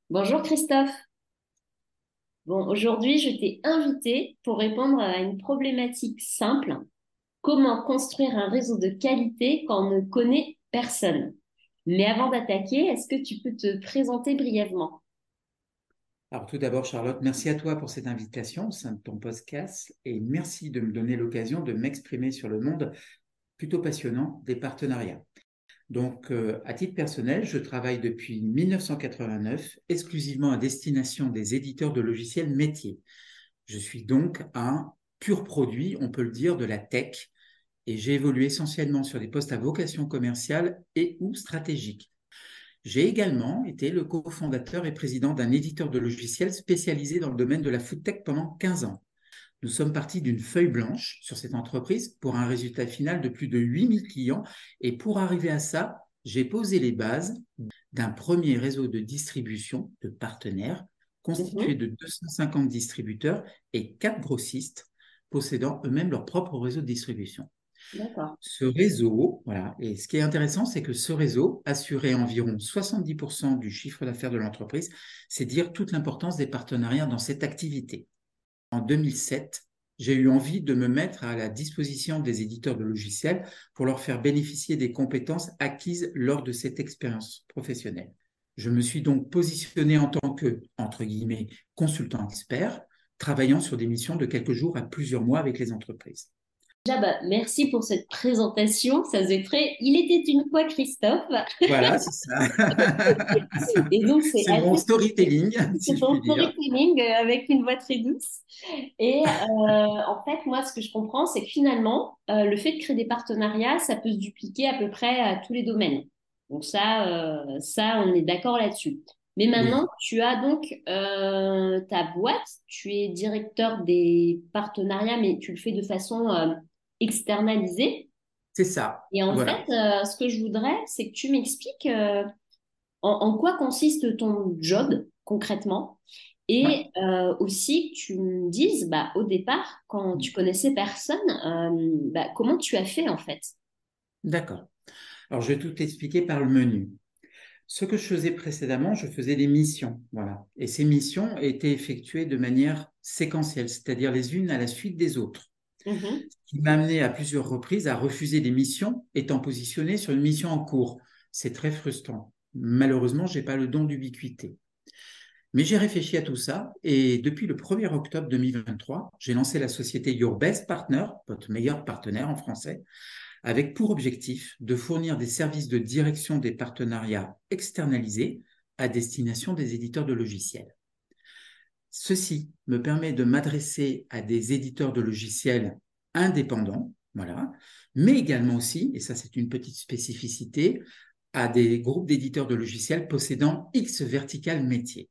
Bonjour Christophe. Bon, aujourd'hui, je t'ai invité pour répondre à une problématique simple. Comment construire un réseau de qualité quand on ne connaît personne? Mais avant d'attaquer, est-ce que tu peux te présenter brièvement? Alors tout d'abord, Charlotte, merci à toi pour cette invitation au sein de ton podcast et merci de me donner l'occasion de m'exprimer sur le monde plutôt passionnant des partenariats. À titre personnel, je travaille depuis 1989 exclusivement à destination des éditeurs de logiciels métiers. Je suis donc un pur produit, on peut le dire, de la tech et j'ai évolué essentiellement sur des postes à vocation commerciale et ou stratégique. J'ai également été le cofondateur et président d'un éditeur de logiciels spécialisé dans le domaine de la foodtech pendant 15 ans. Nous sommes partis d'une feuille blanche sur cette entreprise pour un résultat final de plus de 8000 clients. Et pour arriver à ça, j'ai posé les bases d'un premier réseau de distribution de partenaires constitué Mhm. de 250 distributeurs et 4 grossistes possédant eux-mêmes leur propre réseau de distribution. D'accord. Ce réseau, voilà, et ce qui est intéressant, c'est que ce réseau assurait environ 70% du chiffre d'affaires de l'entreprise, c'est dire toute l'importance des partenariats dans cette activité. En 2007, j'ai eu envie de me mettre à la disposition des éditeurs de logiciels pour leur faire bénéficier des compétences acquises lors de cette expérience professionnelle. Je me suis donc positionné en tant que, entre guillemets, consultant expert, travaillant sur des missions de quelques jours à plusieurs mois avec les entreprises. Déjà, merci pour cette présentation. Ça faisait très... Il était une fois Christophe. Voilà, c'est ça. Et donc, c'est C'est mon assez... storytelling, si C'est je ton puis dire. storytelling avec une voix très douce. Et en fait, moi, ce que je comprends, c'est que finalement, le fait de créer des partenariats, ça peut se dupliquer à peu près à tous les domaines. Donc ça, on est d'accord là-dessus. Mais maintenant, Oui, tu as donc ta boîte, tu es directeur des partenariats, mais tu le fais de façon externalisée. c'est ça. Et en fait, Voilà. ce que je voudrais, c'est que tu m'expliques en quoi consiste ton job concrètement Ouais, et aussi que tu me dises, au départ, quand tu connaissais personne, comment tu as fait en fait? d'accord. Alors, je vais tout expliquer par le menu. Ce que je faisais précédemment, je faisais des missions. Voilà. Et ces missions étaient effectuées de manière séquentielle, c'est-à-dire les unes à la suite des autres. Mhm. Ce qui m'a amené à plusieurs reprises à refuser des missions étant positionné sur une mission en cours. C'est très frustrant. Malheureusement, je n'ai pas le don d'ubiquité. Mais j'ai réfléchi à tout ça et depuis le 1er octobre 2023, j'ai lancé la société Your Best Partner, votre meilleur partenaire en français, avec pour objectif de fournir des services de direction des partenariats externalisés à destination des éditeurs de logiciels. Ceci me permet de m'adresser à des éditeurs de logiciels indépendants, voilà, mais également aussi, et ça c'est une petite spécificité, à des groupes d'éditeurs de logiciels possédant X vertical métier.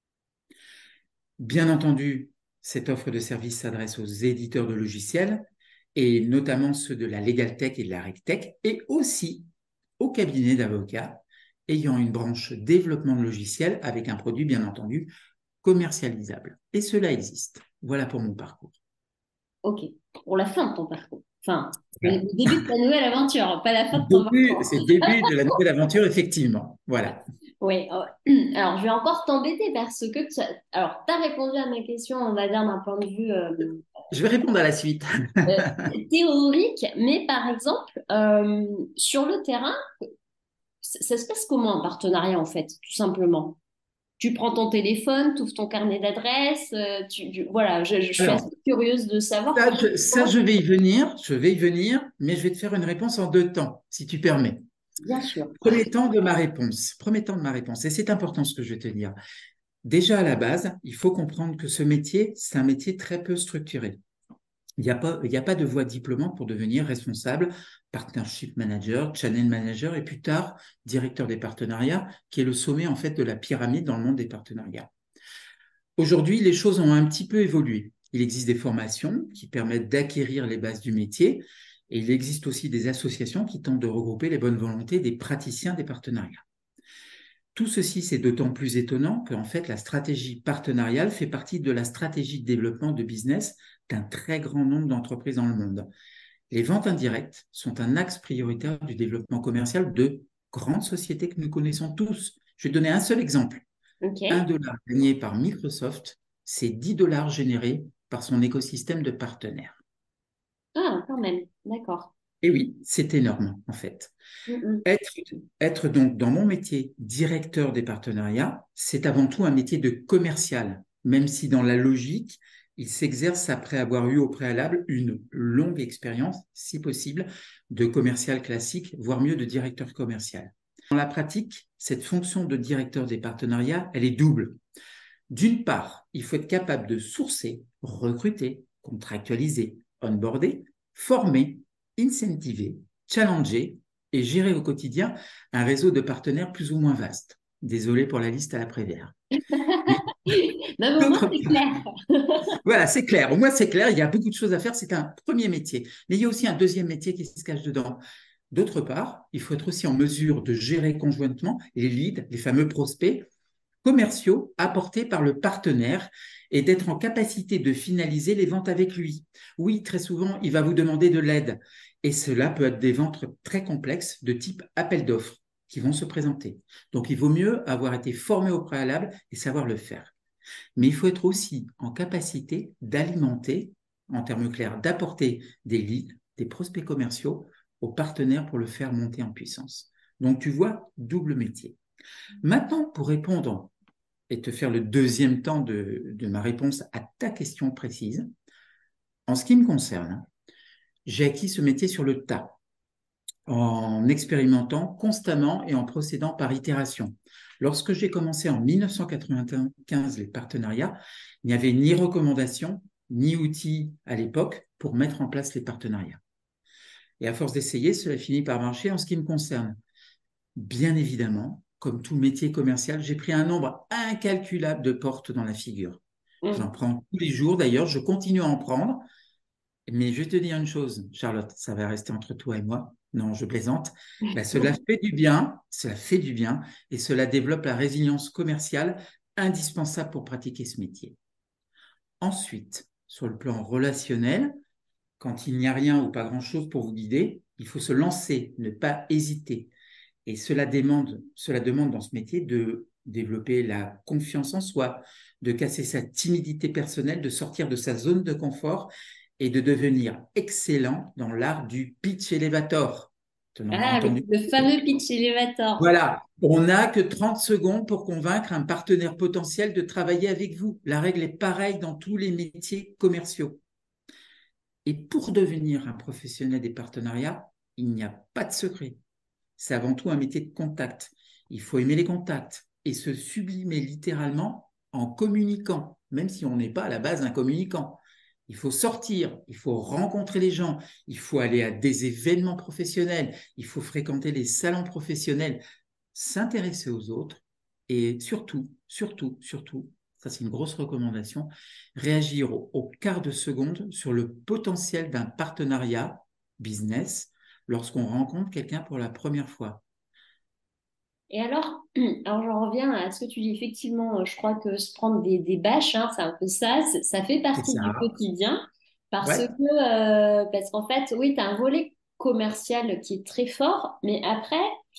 Bien entendu, cette offre de service s'adresse aux éditeurs de logiciels et notamment ceux de la Legal Tech et de la RegTech et aussi aux cabinets d'avocats ayant une branche développement de logiciels avec un produit bien entendu commercialisable. Et cela existe. Voilà pour mon parcours. Ok, pour la fin de ton parcours. Enfin, Voilà. le début de ta nouvelle aventure, pas la fin de ton Début, parcours. c'est le début de la nouvelle aventure, effectivement. Voilà. Oui, alors je vais encore t'embêter parce que alors, tu as répondu à ma question, on va dire d'un point de vue Je vais répondre à la suite. euh, théorique, mais par exemple, sur le terrain, ça se passe comment un partenariat en fait, tout simplement? Tu prends ton téléphone, tu ouvres ton carnet d'adresses, voilà, je suis assez Alors, curieuse de savoir ça, je vais y venir, mais je vais te faire une réponse en deux temps, si tu permets. bien sûr. Premier temps de ma réponse, et c'est important ce que je vais te dire. Déjà à la base, il faut comprendre que ce métier, c'est un métier très peu structuré. Il y a pas de voie diplômante pour devenir responsable, partnership manager, channel manager et plus tard directeur des partenariats, qui est le sommet en fait de la pyramide dans le monde des partenariats. Aujourd'hui, les choses ont un petit peu évolué. Il existe des formations qui permettent d'acquérir les bases du métier et il existe aussi des associations qui tentent de regrouper les bonnes volontés des praticiens des partenariats. Tout ceci, c'est d'autant plus étonnant qu'en fait, la stratégie partenariale fait partie de la stratégie de développement de business d'un très grand nombre d'entreprises dans le monde. Les ventes indirectes sont un axe prioritaire du développement commercial de grandes sociétés que nous connaissons tous. Je vais donner un seul exemple. Ok. 1 dollar gagné par Microsoft, c'est 10 dollars générés par son écosystème de partenaires. Ah, quand même. D'accord. Et oui, c'est énorme en fait. Mm, Être, être donc dans mon métier directeur des partenariats, c'est avant tout un métier de commercial, même si dans la logique, il s'exerce après avoir eu au préalable une longue expérience, si possible, de commercial classique, voire mieux de directeur commercial. Dans la pratique, cette fonction de directeur des partenariats, elle est double. D'une part, il faut être capable de sourcer, recruter, contractualiser, onboarder, former, incentiver, challenger et gérer au quotidien un réseau de partenaires plus ou moins vaste. Désolé pour la liste à la Prévert. mm. Mais Même au moins, d'autre c'est part, clair. voilà, c'est clair. Au moins, c'est clair. Il y a beaucoup de choses à faire. C'est un premier métier. Mais il y a aussi un deuxième métier qui se cache dedans. D'autre part, il faut être aussi en mesure de gérer conjointement les leads, les fameux prospects, commerciaux apportés par le partenaire et d'être en capacité de finaliser les ventes avec lui. Oui, très souvent, il va vous demander de l'aide et cela peut être des ventes très complexes de type appel d'offres qui vont se présenter. Donc, il vaut mieux avoir été formé au préalable et savoir le faire. Mais il faut être aussi en capacité d'alimenter, en termes clairs, d'apporter des leads, des prospects commerciaux aux partenaires pour le faire monter en puissance. Donc, tu vois, double métier. Maintenant, pour répondre et te faire le deuxième temps de ma réponse à ta question précise. En ce qui me concerne, j'ai acquis ce métier sur le tas, en expérimentant constamment et en procédant par itération. Lorsque j'ai commencé en 1995 les partenariats, il n'y avait ni recommandation, ni outils à l'époque pour mettre en place les partenariats. Et à force d'essayer, cela finit par marcher en ce qui me concerne. Bien évidemment, comme tout métier commercial, j'ai pris un nombre incalculable de portes dans la figure. J'en Mm. prends tous les jours d'ailleurs, je continue à en prendre. Mais je vais te dire une chose, Charlotte, ça va rester entre toi et moi. Non, je plaisante. Ben, cela fait du bien et cela développe la résilience commerciale indispensable pour pratiquer ce métier. Ensuite, sur le plan relationnel, quand il n'y a rien ou pas grand-chose pour vous guider, il faut se lancer, ne pas hésiter. Et cela demande dans ce métier de développer la confiance en soi, de casser sa timidité personnelle, de sortir de sa zone de confort et de devenir excellent dans l'art du pitch elevator. Tu en as Ah, entendu? le fameux pitch elevator. Voilà, on n'a que 30 secondes pour convaincre un partenaire potentiel de travailler avec vous. La règle est pareille dans tous les métiers commerciaux. Et pour devenir un professionnel des partenariats, il n'y a pas de secret. C'est avant tout un métier de contact. Il faut aimer les contacts et se sublimer littéralement en communiquant, même si on n'est pas à la base un communicant. Il faut sortir, il faut rencontrer les gens, il faut aller à des événements professionnels, il faut fréquenter les salons professionnels, s'intéresser aux autres et surtout, ça c'est une grosse recommandation, réagir au quart de seconde sur le potentiel d'un partenariat business lorsqu'on rencontre quelqu'un pour la première fois. Et alors, alors j'en reviens à ce que tu dis. Effectivement, je crois que se prendre des bâches, hein, c'est un peu ça. Ça fait C'est partie du ça. quotidien Ouais. parce qu'en fait, oui, tu as un volet commercial qui est très fort, mais après,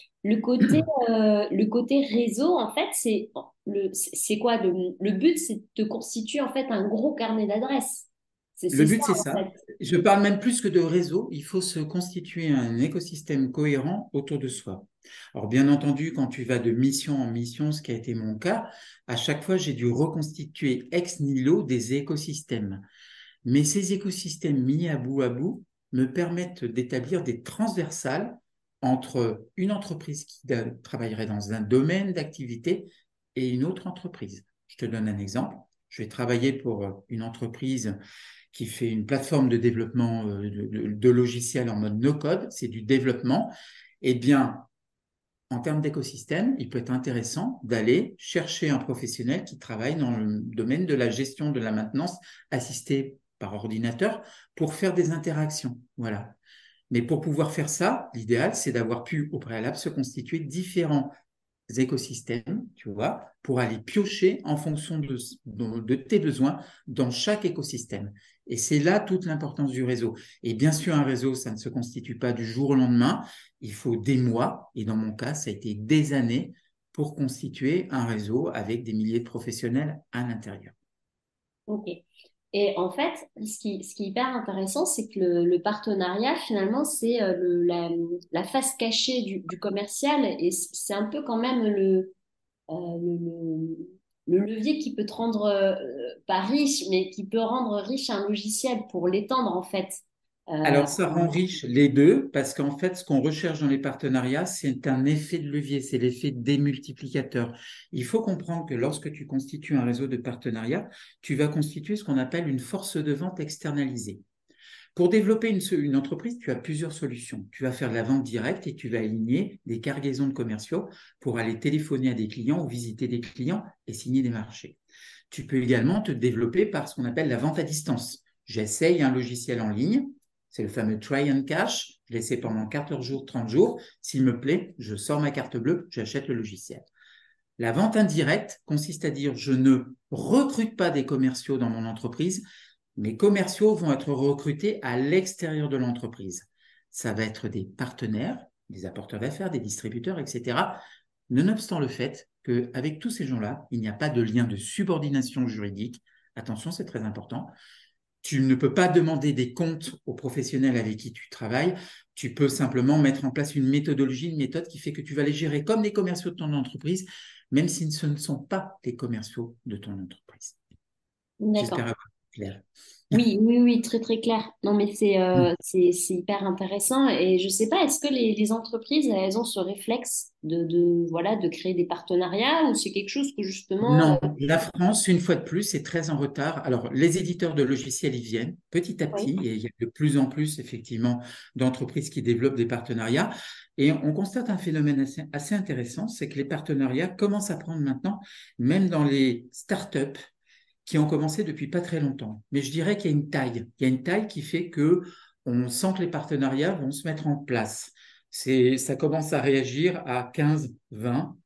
le côté réseau, en fait, c'est quoi? Le but, c'est de te constituer en fait un gros carnet d'adresses. Le C'est ça, but, c'est en ça. fait. Je parle même plus que de réseau. Il faut se constituer un écosystème cohérent autour de soi. Alors, bien entendu, quand tu vas de mission en mission, ce qui a été mon cas, à chaque fois, j'ai dû reconstituer ex nihilo des écosystèmes. Mais ces écosystèmes mis à bout me permettent d'établir des transversales entre une entreprise qui travaillerait dans un domaine d'activité et une autre entreprise. Je te donne un exemple. Je vais travailler pour une entreprise qui fait une plateforme de développement de logiciels en mode no-code, c'est du développement. Eh bien, en termes d'écosystème, il peut être intéressant d'aller chercher un professionnel qui travaille dans le domaine de la gestion de la maintenance assistée par ordinateur pour faire des interactions. Voilà. Mais pour pouvoir faire ça, l'idéal, c'est d'avoir pu au préalable se constituer différents écosystèmes, tu vois, pour aller piocher en fonction de tes besoins dans chaque écosystème. Et c'est là toute l'importance du réseau. Et bien sûr, un réseau, ça ne se constitue pas du jour au lendemain. Il faut des mois, et dans mon cas, ça a été des années pour constituer un réseau avec des milliers de professionnels à l'intérieur. Ok. Et en fait, ce qui est hyper intéressant, c'est que le partenariat, finalement, c'est la face cachée du commercial et c'est un peu quand même le levier qui peut te rendre, pas riche, mais qui peut rendre riche un logiciel pour l'étendre, en fait. Euh, Alors, ça rend riche les deux parce qu'en fait, ce qu'on recherche dans les partenariats, c'est un effet de levier, c'est l'effet démultiplicateur. Il faut comprendre que lorsque tu constitues un réseau de partenariats, tu vas constituer ce qu'on appelle une force de vente externalisée. Pour développer une entreprise, tu as plusieurs solutions. Tu vas faire de la vente directe et tu vas aligner des cargaisons de commerciaux pour aller téléphoner à des clients ou visiter des clients et signer des marchés. Tu peux également te développer par ce qu'on appelle la vente à distance. J'essaye un logiciel en ligne, c'est le fameux try and cash. Je l'essaie pendant 14 jours, 30 jours. S'il me plaît, je sors ma carte bleue, j'achète le logiciel. La vente indirecte consiste à dire je ne recrute pas des commerciaux dans mon entreprise, mes commerciaux vont être recrutés à l'extérieur de l'entreprise. Ça va être des partenaires, des apporteurs d'affaires, des distributeurs, etc. Nonobstant le fait qu'avec tous ces gens-là, il n'y a pas de lien de subordination juridique. Attention, c'est très important. Tu ne peux pas demander des comptes aux professionnels avec qui tu travailles. Tu peux simplement mettre en place une méthodologie, une méthode qui fait que tu vas les gérer comme les commerciaux de ton entreprise, même si ce ne sont pas les commerciaux de ton entreprise. d'accord. J'espère avoir été clair. Oui, oui, oui, très, très clair. Non, mais c'est hyper intéressant. Et je sais pas, est-ce que les entreprises, elles ont ce réflexe voilà, de créer des partenariats ou c'est quelque chose que justement, Non, la France, une fois de plus, est très en retard. Alors, les éditeurs de logiciels y viennent petit à oui, petit et il y a de plus en plus, effectivement, d'entreprises qui développent des partenariats. Et on constate un phénomène assez intéressant, c'est que les partenariats commencent à prendre maintenant, même dans les startups qui ont commencé depuis pas très longtemps. Mais je dirais qu'il y a une taille. Il y a une taille qui fait que on sent que les partenariats vont se mettre en place. Ça commence à réagir à 15, 20.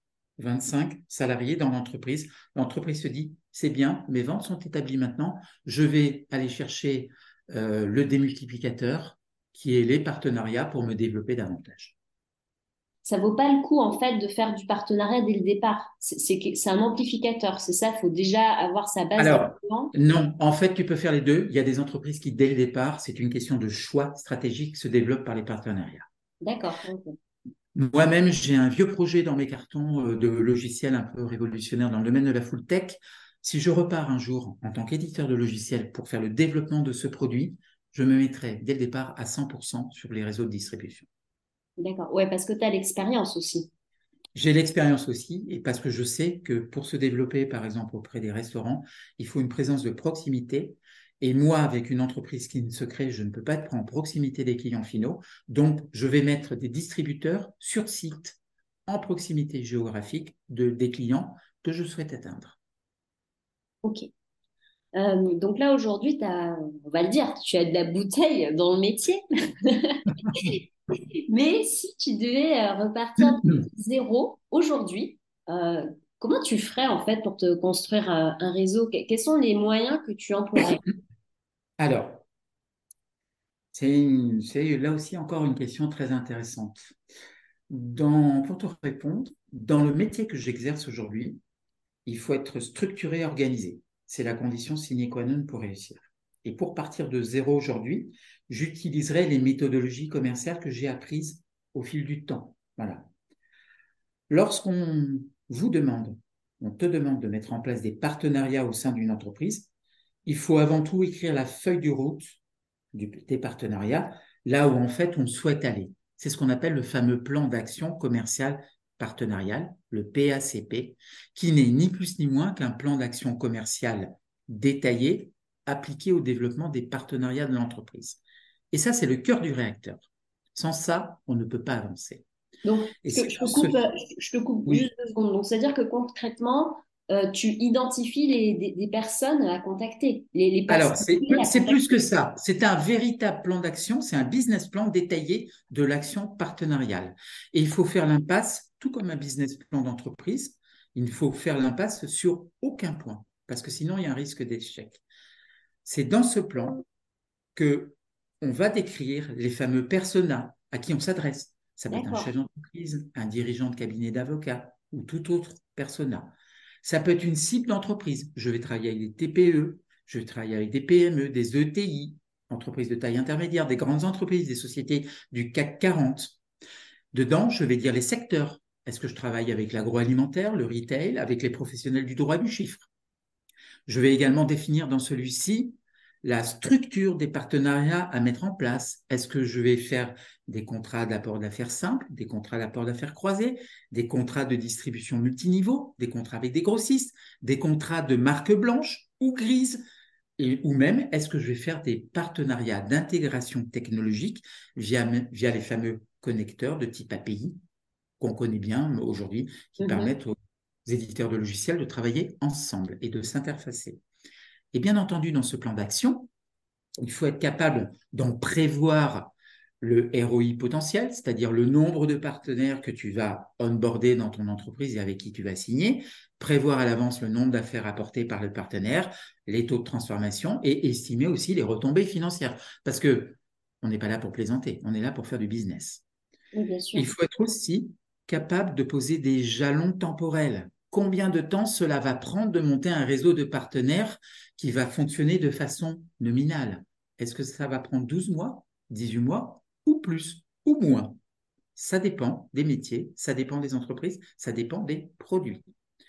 25 salariés dans l'entreprise. L'entreprise se dit, c'est bien, mes ventes sont établies maintenant, je vais aller chercher le démultiplicateur qui est les partenariats pour me développer davantage. ça vaut pas le coup en fait de faire du partenariat dès le départ. C'est un amplificateur, c'est ça. Il faut déjà avoir sa base de Alors, clients. non, en fait, tu peux faire les deux. Il y a des entreprises qui, dès le départ, c'est une question de choix stratégique, se développent par les partenariats. D'accord. Ok. Moi-même, j'ai un vieux projet dans mes cartons de logiciels un peu révolutionnaire dans le domaine de la full tech. Si je repars un jour en tant qu'éditeur de logiciels pour faire le développement de ce produit, je me mettrai dès le départ à 100% sur les réseaux de distribution. D'accord. Ouais, parce que tu as l'expérience aussi. J'ai l'expérience aussi et parce que je sais que pour se développer, par exemple, auprès des restaurants, il faut une présence de proximité. Et moi, avec une entreprise qui ne se crée, je ne peux pas être en proximité des clients finaux. Donc, je vais mettre des distributeurs sur site en proximité géographique des clients que je souhaite atteindre. Ok. Donc là, aujourd'hui, on va le dire, tu as de la bouteille dans le métier. Mais si tu devais repartir de zéro aujourd'hui, euh, comment tu ferais en fait pour te construire un réseau? Quels sont les moyens que tu emploierais? Alors, c'est là aussi encore une question très intéressante. Pour te répondre, dans le métier que j'exerce aujourd'hui, il faut être structuré et organisé. C'est la condition sine qua non pour réussir. Et pour partir de zéro aujourd'hui, j'utiliserai les méthodologies commerciales que j'ai apprises au fil du temps. Voilà. Lorsqu'on vous demande, on te demande de mettre en place des partenariats au sein d'une entreprise, il faut avant tout écrire la feuille de route des partenariats, là où en fait on souhaite aller. C'est ce qu'on appelle le fameux plan d'action commercial partenarial, le PACP, qui n'est ni plus ni moins qu'un plan d'action commercial détaillé appliqué au développement des partenariats de l'entreprise. Et ça, c'est le cœur du réacteur. Sans ça, on ne peut pas avancer. Donc, Et c'est je te dans ce... coupe, je te coupe juste Oui, 2 secondes. Donc, c'est-à-dire que concrètement, tu identifies des personnes à contacter, les alors, personnes clés à c'est contacter. plus que ça. C'est un véritable plan d'action, c'est un business plan détaillé de l'action partenariale. Et il faut faire l'impasse, tout comme un business plan d'entreprise, il faut faire l'impasse sur aucun point, parce que sinon, il y a un risque d'échec. C'est dans ce plan que on va décrire les fameux personas à qui on s'adresse. Ça peut être un D'accord. chef d'entreprise, un dirigeant de cabinet d'avocat, ou tout autre persona. Ça peut être une cible d'entreprise. Je vais travailler avec des TPE, je vais travailler avec des PME, des ETI, entreprises de taille intermédiaire, des grandes entreprises, des sociétés du CAC 40. Dedans, je vais dire les secteurs. Est-ce que je travaille avec l'agroalimentaire, le retail, avec les professionnels du droit du chiffre? Je vais également définir dans celui-ci la structure des partenariats à mettre en place. Est-ce que je vais faire des contrats d'apport d'affaires simples, des contrats d'apport d'affaires croisés, des contrats de distribution multiniveau, des contrats avec des grossistes, des contrats de marque blanche ou grise, ou même est-ce que je vais faire des partenariats d'intégration technologique via les fameux connecteurs de type API qu'on connaît bien aujourd'hui, qui permettent aux éditeurs de logiciels de travailler ensemble et de s'interfacer. Et bien entendu, dans ce plan d'action, il faut être capable d'en prévoir le ROI potentiel, c'est-à-dire le nombre de partenaires que tu vas onboarder dans ton entreprise et avec qui tu vas signer, prévoir à l'avance le nombre d'affaires apportées par le partenaire, les taux de transformation et estimer aussi les retombées financières. Parce que on n'est pas là pour plaisanter, on est là pour faire du business. Oui, bien sûr. Il faut être aussi capable de poser des jalons temporels. Combien de temps cela va prendre de monter un réseau de partenaires qui va fonctionner de façon nominale? Est-ce que ça va prendre 12 mois, 18 mois ou plus ou moins? Ça dépend des métiers, ça dépend des entreprises, ça dépend des produits.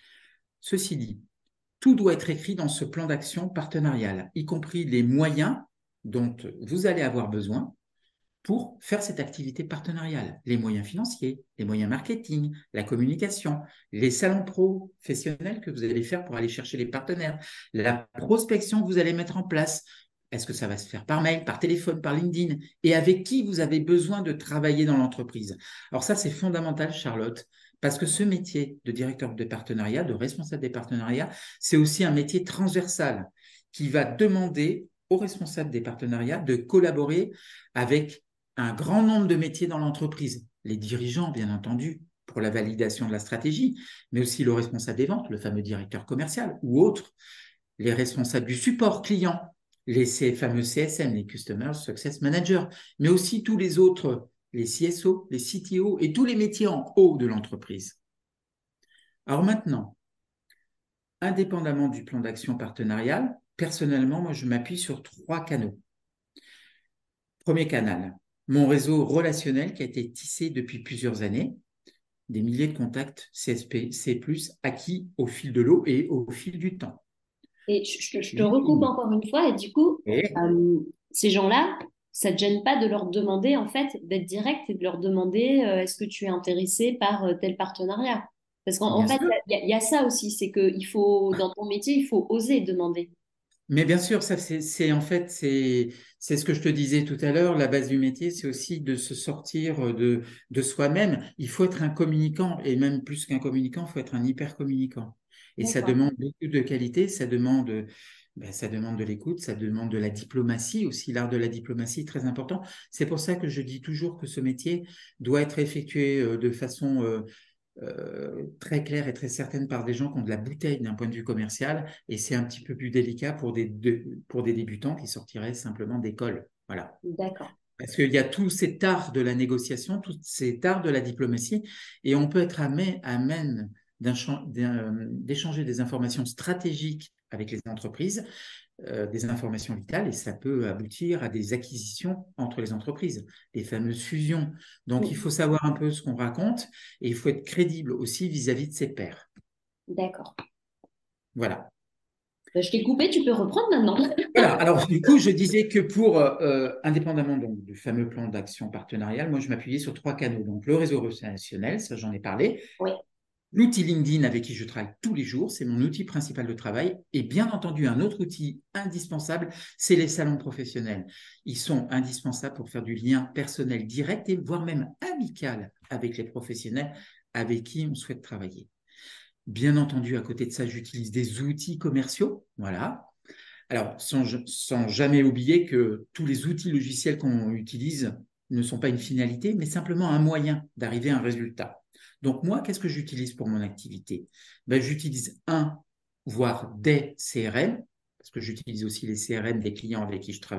Ceci dit, tout doit être écrit dans ce plan d'action partenarial, y compris les moyens dont vous allez avoir besoin pour faire cette activité partenariale. Les moyens financiers, les moyens marketing, la communication, les salons professionnels que vous allez faire pour aller chercher les partenaires, la prospection que vous allez mettre en place. Est-ce que ça va se faire par mail, par téléphone, par LinkedIn? Et avec qui vous avez besoin de travailler dans l'entreprise? Alors ça, c'est fondamental, Charlotte, parce que ce métier de directeur de partenariat, de responsable des partenariats, c'est aussi un métier transversal qui va demander aux responsables des partenariats de collaborer avec un grand nombre de métiers dans l'entreprise. Les dirigeants, bien entendu, pour la validation de la stratégie, mais aussi le responsable des ventes, le fameux directeur commercial ou autres, les responsables du support client, les fameux CSM, les Customer Success Managers, mais aussi tous les autres, les CSO, les CTO et tous les métiers en haut de l'entreprise. Alors maintenant, indépendamment du plan d'action partenarial, personnellement, moi, je m'appuie sur 3 canaux. Premier canal, mon réseau relationnel qui a été tissé depuis plusieurs années, des milliers de contacts CSP, C+, acquis au fil de l'eau et au fil du temps. Et je te recoupe encore une fois, et du coup, ces gens-là, ça ne te gêne pas de leur demander, en fait, d'être direct et de leur demander est-ce que tu es intéressé par tel partenariat? Parce qu'en Bien fait, sûr. il y a ça aussi, c'est que il faut, dans ton métier, il faut oser demander. Mais bien sûr, ça c'est en fait c'est ce que je te disais tout à l'heure. La base du métier, c'est aussi de se sortir de soi-même. Il faut être un communicant et même plus qu'un communicant, il faut être un hyper communicant. Et ça D'accord. demande beaucoup de qualité, ça demande de l'écoute, ça demande de la diplomatie aussi. L'art de la diplomatie est très important. C'est pour ça que je dis toujours que ce métier doit être effectué de façon très claire et très certaine par des gens qui ont de la bouteille d'un point de vue commercial, et c'est un petit peu plus délicat pour pour des débutants qui sortiraient simplement d'école. Voilà. D'accord. Parce qu'il y a tout cet art de la négociation, tout cet art de la diplomatie, et on peut être amène d'échanger des informations stratégiques avec les entreprises, des informations vitales, et ça peut aboutir à des acquisitions entre les entreprises, les fameuses fusions. Donc, il faut savoir un peu ce qu'on raconte et il faut être crédible aussi vis-à-vis de ses pairs. D'accord. Voilà. Je t'ai coupé, tu peux reprendre maintenant. Voilà. Alors, du coup, je disais que indépendamment donc, du fameux plan d'action partenarial, moi, je m'appuyais sur 3 canaux. Donc, le réseau relationnel, ça, j'en ai parlé. Oui. L'outil LinkedIn avec qui je travaille tous les jours, c'est mon outil principal de travail. Et bien entendu, un autre outil indispensable, c'est les salons professionnels. Ils sont indispensables pour faire du lien personnel direct et voire même amical avec les professionnels avec qui on souhaite travailler. Bien entendu, à côté de ça, j'utilise des outils commerciaux. Voilà. Alors, sans jamais oublier que tous les outils logiciels qu'on utilise ne sont pas une finalité, mais simplement un moyen d'arriver à un résultat. Donc, moi, qu'est-ce que j'utilise pour mon activité? J'utilise voire des CRM, parce que j'utilise aussi les CRM des clients avec qui je travaille.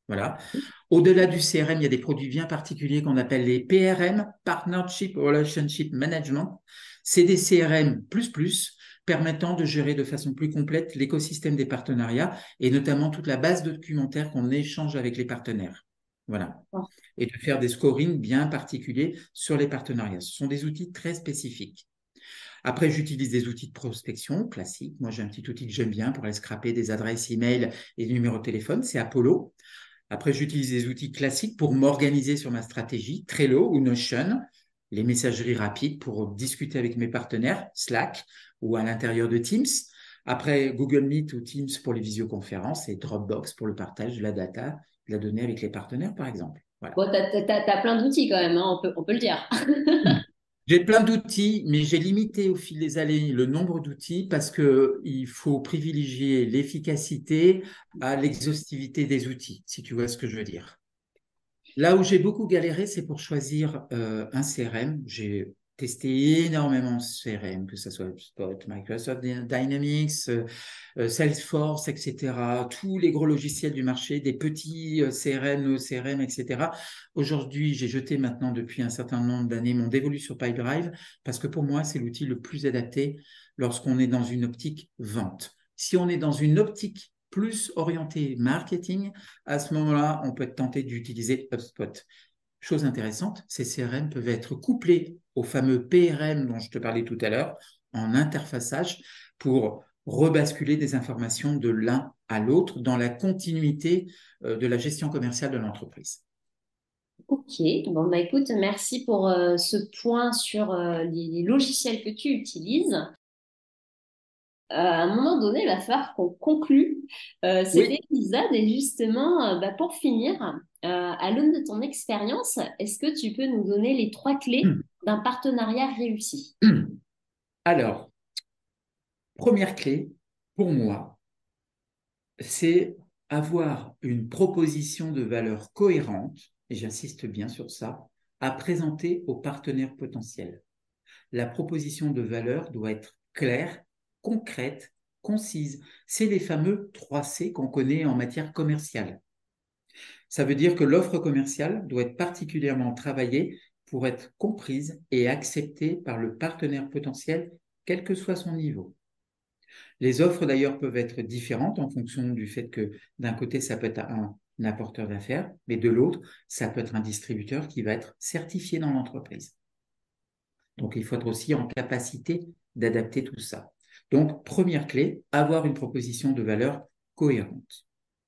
Voilà. Au-delà du CRM, il y a des produits bien particuliers qu'on appelle les PRM, Partnership Relationship Management. C'est des CRM permettant de gérer de façon plus complète l'écosystème des partenariats et notamment toute la base de documentaire qu'on échange avec les partenaires. Voilà. Et de faire des scorings bien particuliers sur les partenariats. Ce sont des outils très spécifiques. Après, j'utilise des outils de prospection classiques. Moi, j'ai un petit outil que j'aime bien pour aller scraper des adresses email et des numéros de téléphone. C'est Apollo. Après, j'utilise des outils classiques pour m'organiser sur ma stratégie, Trello ou Notion, les messageries rapides pour discuter avec mes partenaires, Slack ou à l'intérieur de Teams. Après, Google Meet ou Teams pour les visioconférences et Dropbox pour le partage de la data, de la donnée avec les partenaires, par exemple. Voilà. Bon, t'as plein d'outils quand même, hein, on peut le dire. J'ai plein d'outils, mais j'ai limité au fil des années le nombre d'outils parce qu'il faut privilégier l'efficacité à l'exhaustivité des outils, si tu vois ce que je veux dire. Là où j'ai beaucoup galéré, c'est pour choisir un CRM. J'ai testé énormément de CRM, que ce soit HubSpot, Microsoft Dynamics, Salesforce, etc. Tous les gros logiciels du marché, des petits CRM, nos CRM, etc. Aujourd'hui, j'ai jeté maintenant depuis un certain nombre d'années mon dévolu sur Pipedrive parce que pour moi, c'est l'outil le plus adapté lorsqu'on est dans une optique vente. Si on est dans une optique plus orientée marketing, à ce moment-là, on peut être tenté d'utiliser HubSpot. Chose intéressante, ces CRM peuvent être couplés au fameux PRM dont je te parlais tout à l'heure en interfaçage pour rebasculer des informations de l'un à l'autre dans la continuité de la gestion commerciale de l'entreprise. Ok, bon bah écoute, merci pour ce point sur les logiciels que tu utilises. À un moment donné, il va falloir qu'on conclue cet Oui. épisode et justement, bah, pour finir, à l'aune de ton expérience, est-ce que tu peux nous donner les trois clés d'un partenariat réussi? Alors, première clé, pour moi, c'est avoir une proposition de valeur cohérente, et j'insiste bien sur ça, à présenter aux partenaires potentiels. La proposition de valeur doit être claire, concrète, concise. C'est les fameux 3C qu'on connaît en matière commerciale. Ça veut dire que l'offre commerciale doit être particulièrement travaillée pour être comprise et acceptée par le partenaire potentiel, quel que soit son niveau. Les offres d'ailleurs peuvent être différentes en fonction du fait que d'un côté, ça peut être un apporteur d'affaires, mais de l'autre, ça peut être un distributeur qui va être certifié dans l'entreprise. Donc, il faut être aussi en capacité d'adapter tout ça. Donc, première clé, avoir une proposition de valeur cohérente.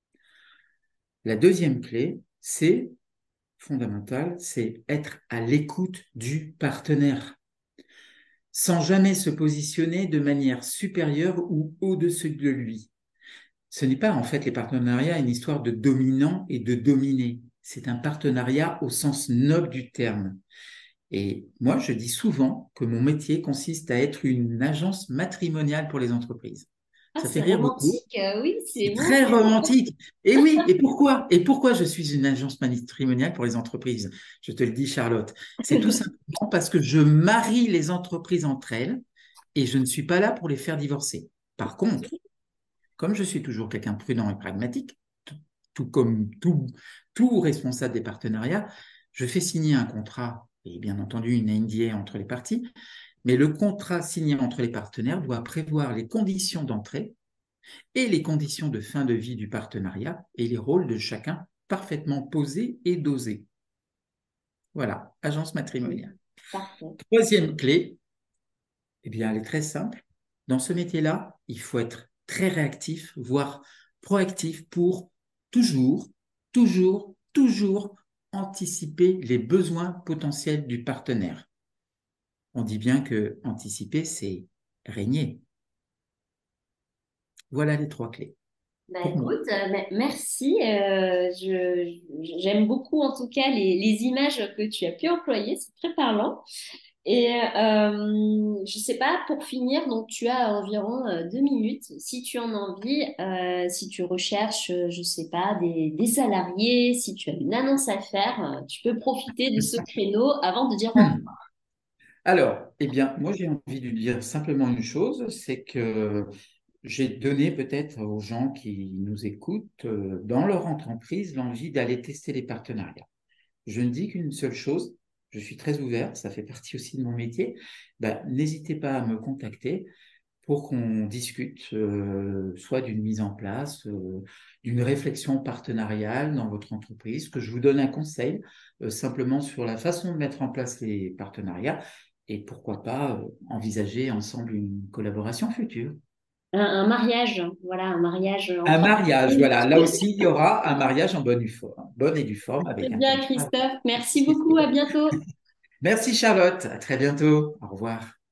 La deuxième clé, c'est fondamental, c'est être à l'écoute du partenaire, sans jamais se positionner de manière supérieure ou au-dessus de lui. Ce n'est pas en fait les partenariats une histoire de dominant et de dominé. C'est un partenariat au sens noble du terme. Et moi, je dis souvent que mon métier consiste à être une agence matrimoniale pour les entreprises. Ah, Ça fait c'est rire beaucoup. romantique, oui, c'est C'est beau. très romantique. Et oui, et pourquoi? Et pourquoi je suis une agence matrimoniale pour les entreprises? Je te le dis, Charlotte. C'est tout simplement parce que je marie les entreprises entre elles et je ne suis pas là pour les faire divorcer. Par contre, comme je suis toujours quelqu'un de prudent et pragmatique, tout comme tout responsable des partenariats, je fais signer un contrat et bien entendu une NDA entre les parties, mais le contrat signé entre les partenaires doit prévoir les conditions d'entrée et les conditions de fin de vie du partenariat et les rôles de chacun parfaitement posés et dosés. Voilà, agence matrimoniale. Parfait. Troisième clé, eh bien, elle est très simple. Dans ce métier-là, il faut être très réactif, voire proactif pour toujours, toujours anticiper les besoins potentiels du partenaire. On dit bien que anticiper, c'est régner. Voilà les trois clés Bah pour moi. écoute, merci. J'aime beaucoup en tout cas les images que tu as pu employer, c'est très parlant. Et je sais pas, pour finir, donc tu as environ 2 minutes. Si tu en as envie, si tu recherches, je sais pas, des salariés, si tu as une annonce à faire, tu peux profiter de ce créneau avant de dire au revoir. Alors, eh bien, moi j'ai envie de dire simplement une chose, c'est que j'ai donné peut-être aux gens qui nous écoutent dans leur entreprise l'envie d'aller tester les partenariats. Je ne dis qu'une seule chose, je suis très ouvert, ça fait partie aussi de mon métier. Ben, n'hésitez pas à me contacter pour qu'on discute soit d'une mise en place, d'une réflexion partenariale dans votre entreprise, que je vous donne un conseil simplement sur la façon de mettre en place les partenariats et pourquoi pas envisager ensemble une collaboration future. Un mariage, voilà, un mariage Un entre... mariage, voilà. Là aussi, il y aura un mariage en bonne et due forme Très avec un bien, contrat. Christophe. Merci beaucoup. À bientôt. Merci Charlotte, à très bientôt. Au revoir.